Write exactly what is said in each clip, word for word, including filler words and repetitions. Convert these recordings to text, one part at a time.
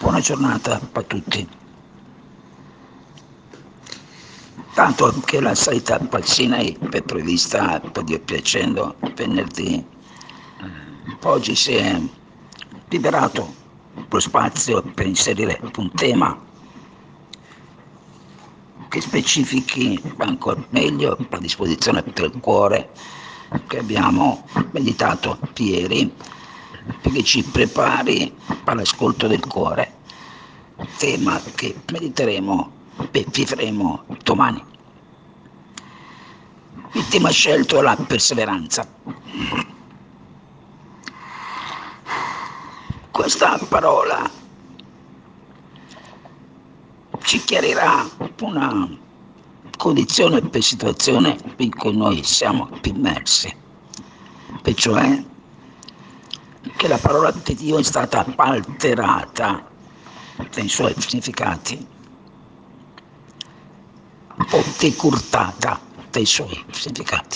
Buona giornata a tutti. Tanto che la salita al Sinai è prevista, per Dio piacendo, venerdì. Oggi si è liberato lo spazio per inserire un tema che specifichi ancora meglio la disposizione del cuore che abbiamo meditato ieri, perché ci prepari all'ascolto del cuore, tema che mediteremo e vivremo domani. Il tema scelto è la perseveranza. Questa parola ci chiarirà una condizione per situazione in cui noi siamo immersi, e cioè che la parola di Dio è stata alterata nei suoi significati o decurtata dai suoi significati.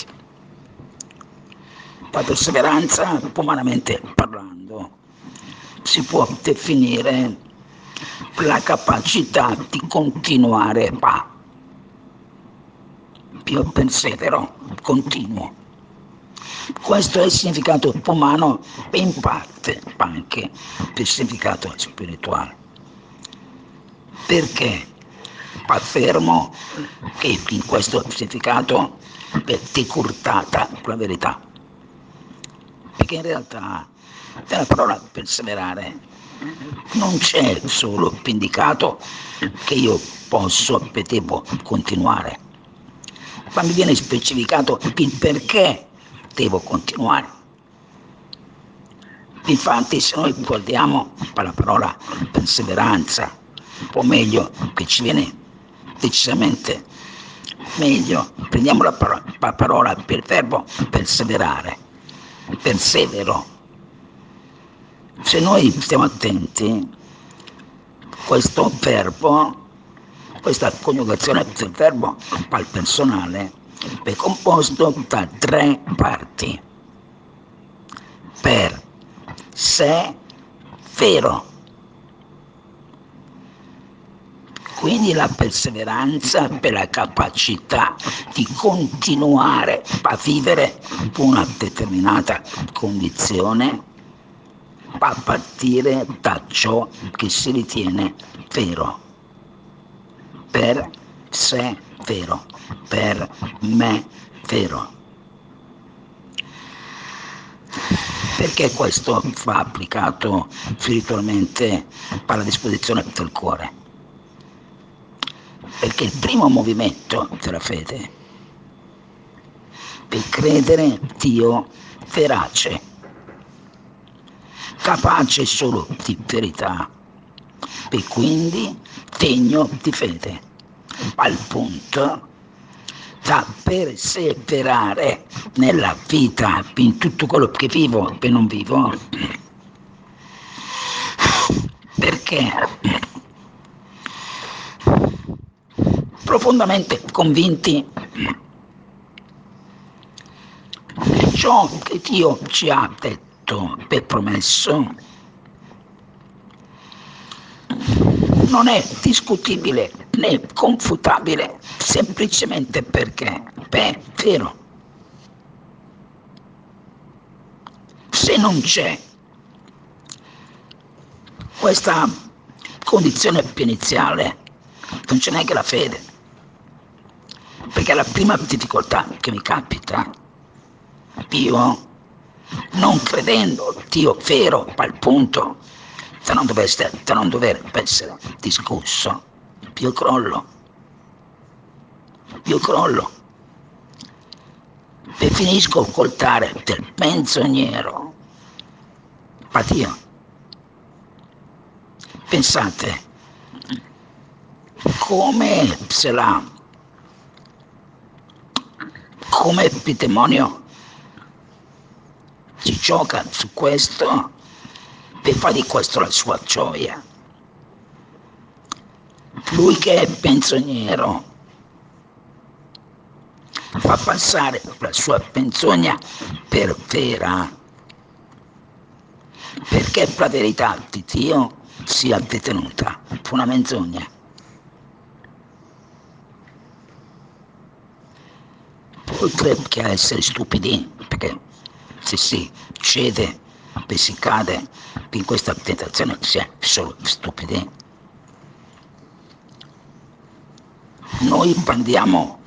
La perseveranza, umanamente parlando, si può definire la capacità di continuare a io persevero, continuo. Questo è il significato umano e in parte anche il significato spirituale. Perché affermo che in questo significato è decurtata la verità? Perché in realtà nella parola perseverare non c'è solo indicato che io posso e devo continuare, ma mi viene specificato il perché devo continuare. Infatti, se noi guardiamo la parola perseveranza, o meglio, che ci viene decisamente meglio, prendiamo la parola, la parola per il verbo perseverare, persevero. Se noi stiamo attenti, questo verbo, questa coniugazione del verbo al personale è composto da tre parti. Per, se, vero. Quindi la perseveranza per la capacità di continuare a vivere una determinata condizione a partire da ciò che si ritiene vero. Per sé vero, per me vero. Perché questo va applicato spiritualmente alla disposizione del cuore? Perché il primo movimento della fede è credere Dio verace, capace solo di verità e quindi degno di fede, al punto da perseverare nella vita, in tutto quello che vivo e non vivo, perché profondamente convinti che ciò che Dio ci ha detto e promesso non è discutibile né confutabile, semplicemente perché è vero. Se non c'è questa condizione iniziale, non c'è neanche la fede, perché la prima difficoltà che mi capita, io non credendo Dio vero al punto da non dover, da non dover essere discusso, io crollo, io crollo e finisco col dare del menzognero a Dio. Pensate come se la come il demonio si gioca su questo e fa di questo la sua gioia. Lui che è menzognero fa passare la sua menzogna per vera, perché la verità di Dio sia detenuta. Fu una menzogna. Oltre che a essere stupidi, perché se si cede e si cade in questa tentazione si è solo stupidi, noi andiamo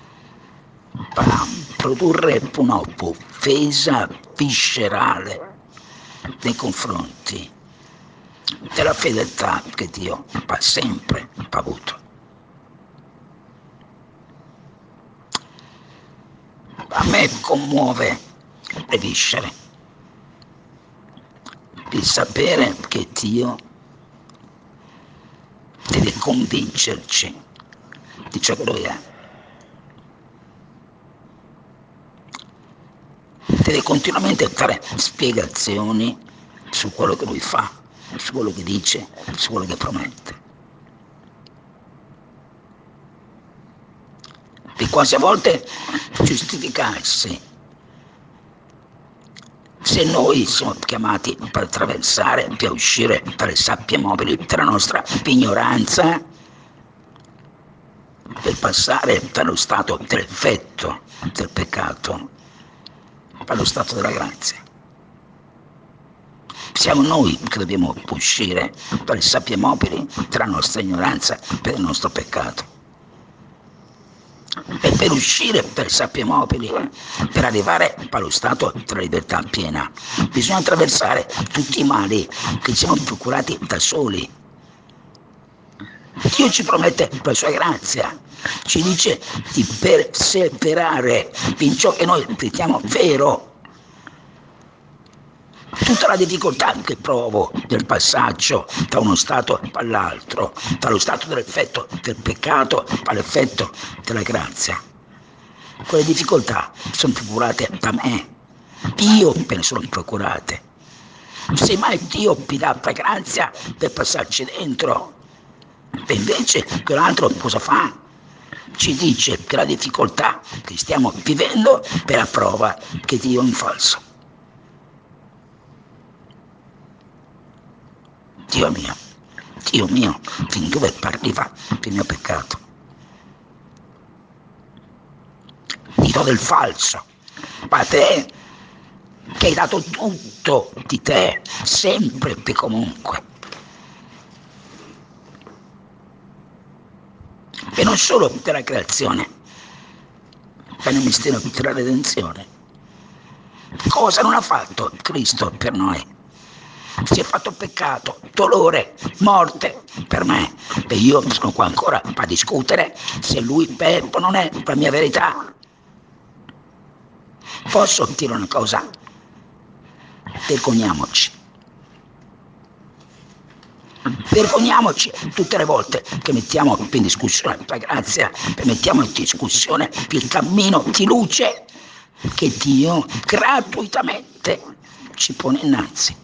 a produrre un'offesa viscerale nei confronti della fedeltà che Dio ha sempre avuto. A me commuove le viscere il sapere che Dio deve convincerci di ciò che Lui è. Deve continuamente fare spiegazioni su quello che Lui fa, su quello che dice, su quello che promette. E quasi a volte giustificarsi. Se noi siamo chiamati per attraversare, per uscire dalle sabbie mobili della nostra ignoranza, per passare dallo stato dell'effetto del peccato allo stato della grazia. Siamo noi che dobbiamo uscire dalle sabbie mobili della nostra ignoranza per il nostro peccato. E per uscire dalle sabbie mobili, per arrivare allo stato della libertà piena, bisogna attraversare tutti i mali che siamo procurati da soli. Dio ci promette la sua grazia, ci dice di perseverare in ciò che noi crediamo vero. Tutta la difficoltà che provo del passaggio da uno stato all'altro, dallo stato dell'effetto del peccato all'effetto della grazia, quelle difficoltà sono procurate da me, Dio me ne sono procurate. Se mai Dio mi dà la grazia per passarci dentro, e invece quell'altro cosa fa? Ci dice che la difficoltà che stiamo vivendo è la prova che Dio è un falso. Dio mio, Dio mio, fin dove arriva il mio peccato? Ti do del falso, ma te che hai dato tutto di te, sempre e comunque. E non solo della creazione, ma nel mistero della redenzione. Cosa non ha fatto Cristo per noi? Si è fatto peccato, dolore, morte per me. E io sono qua ancora a discutere se Lui è o non è la mia verità. Posso dire una cosa? Vergogniamoci. Vergogniamoci tutte le volte che mettiamo in discussione la grazia, che mettiamo in discussione il cammino di luce che Dio gratuitamente ci pone innanzi.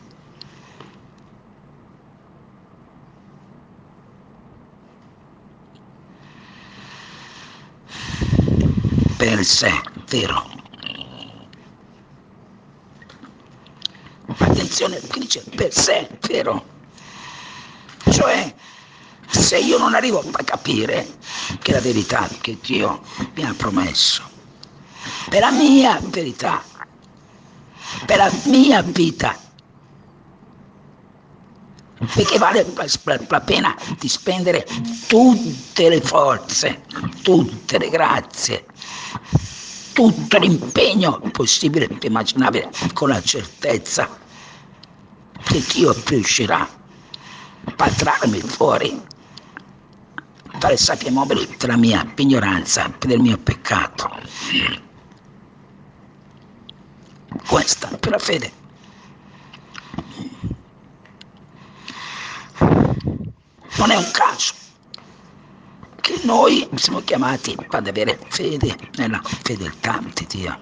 Per sé, vero. Attenzione, qui dice per sé, vero. Cioè, se io non arrivo a capire che la verità che Dio mi ha promesso, per la mia verità, per la mia vita, perché vale la pena di spendere tutte le forze, tutte le grazie, tutto l'impegno possibile e immaginabile, con la certezza che Dio riuscirà a trarmi fuori dalle sabbie mobili della mia ignoranza, del mio peccato. Questa per la fede. Non è un caso che noi siamo chiamati ad avere fede nella fedeltà di Dio.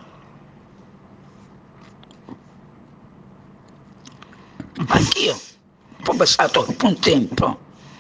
Anch'io ho passato un tempo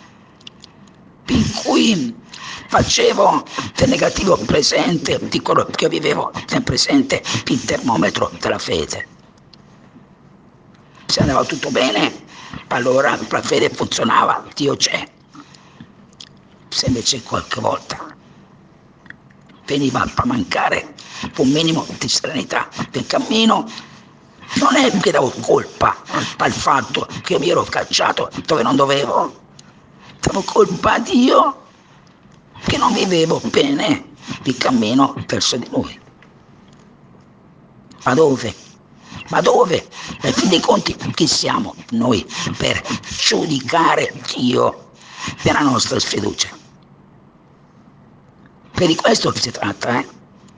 in cui facevo del negativo presente di quello che vivevo nel presente il termometro della fede. Se andava tutto bene, allora la fede funzionava, Dio c'è. Se invece qualche volta veniva a mancare un minimo di serenità del cammino, non è che davo colpa al fatto che mi ero cacciato dove non dovevo, davo colpa a Dio che non vivevo bene il cammino verso di Lui. Ma dove? Ma dove? Ai fin dei conti chi siamo noi per giudicare Dio della nostra sfiducia? Per di questo si tratta, eh?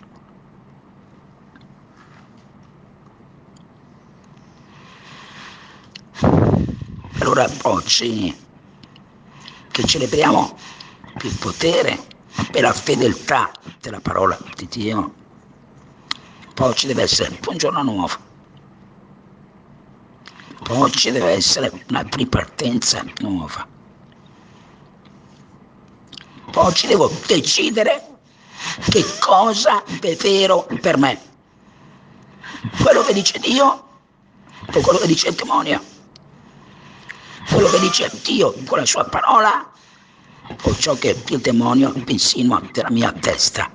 Allora oggi che celebriamo il potere e la fedeltà della parola di Dio, oggi deve essere un giorno nuovo, oggi deve essere una ripartenza nuova, oggi devo decidere che cosa è vero per me, quello che dice Dio o quello che dice il demonio, quello che dice Dio con la sua parola o ciò che il demonio insinua nella mia testa.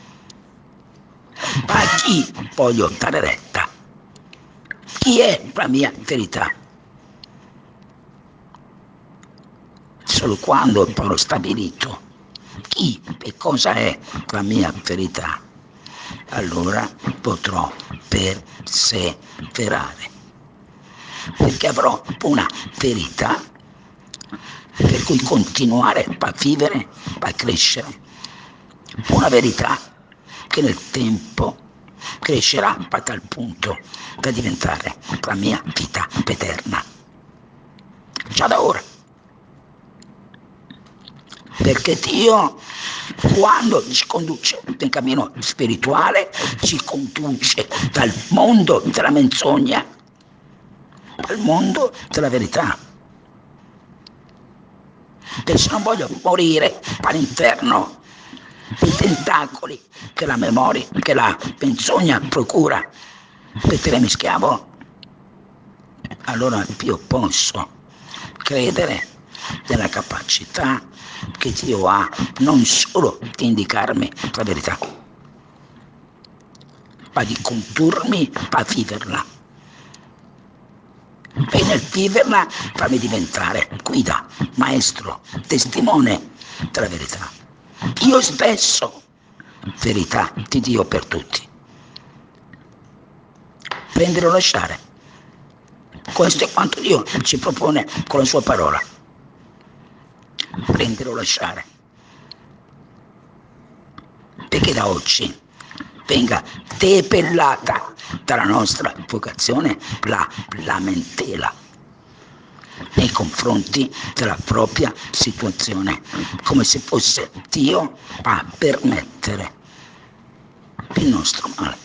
A chi voglio dare retta? Chi è la mia verità? Solo quando avrò stabilito chi e cosa è la mia verità, allora potrò perseverare, perché avrò una verità per cui continuare a vivere, a crescere, una verità che nel tempo crescerà a tal punto da diventare la mia vita eterna, già da ora. Perché Dio, quando ci conduce nel cammino spirituale, ci conduce dal mondo della menzogna al mondo della verità. Perché se non voglio morire all'interno dei tentacoli che la memoria, che la menzogna procura per tenermi schiavo, allora io posso credere nella capacità che Dio ha non solo di indicarmi la verità, ma di condurmi a viverla. E nel viverla farmi diventare guida, maestro, testimone della verità. Io stesso, verità di Dio per tutti. Prendere o lasciare. Questo è quanto Dio ci propone con la sua parola. Prendere o lasciare. Perché da oggi venga depellata dalla nostra vocazione la lamentela nei confronti della propria situazione, come se fosse Dio a permettere il nostro male.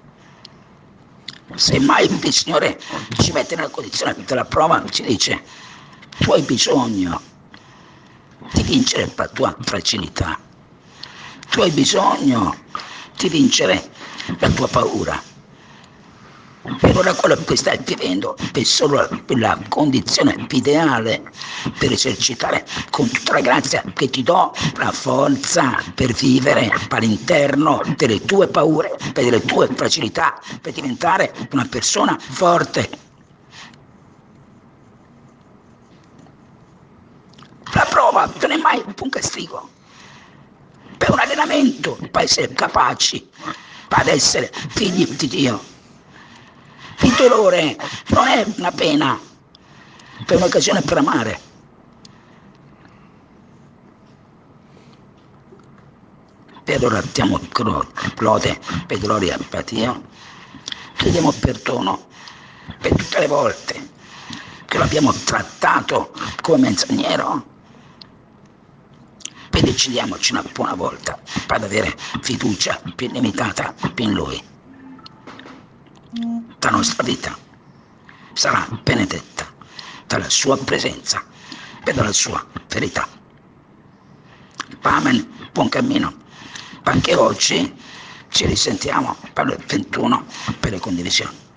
Se mai il Signore ci mette nella condizione della prova, ci dice: tu hai bisogno di vincere la tua fragilità, tu hai bisogno di vincere la tua paura. E allora quello che stai vivendo è solo la condizione ideale per esercitare con tutta la grazia che ti do la forza per vivere all'interno delle tue paure, delle tue fragilità, per diventare una persona forte. La prova non è mai un castigo, è un allenamento per essere capaci, ad essere figli di Dio. Il dolore non è una pena, è un'occasione per amare. E allora diamo lode e gloria a Dio, chiediamo perdono per tutte le volte che l'abbiamo trattato come menzognero, e decidiamoci una buona volta ad avere fiducia più limitata in Lui. La nostra vita sarà benedetta dalla sua presenza e dalla sua verità. Amen, buon cammino. Anche oggi ci risentiamo per le ventuno per le condivisioni.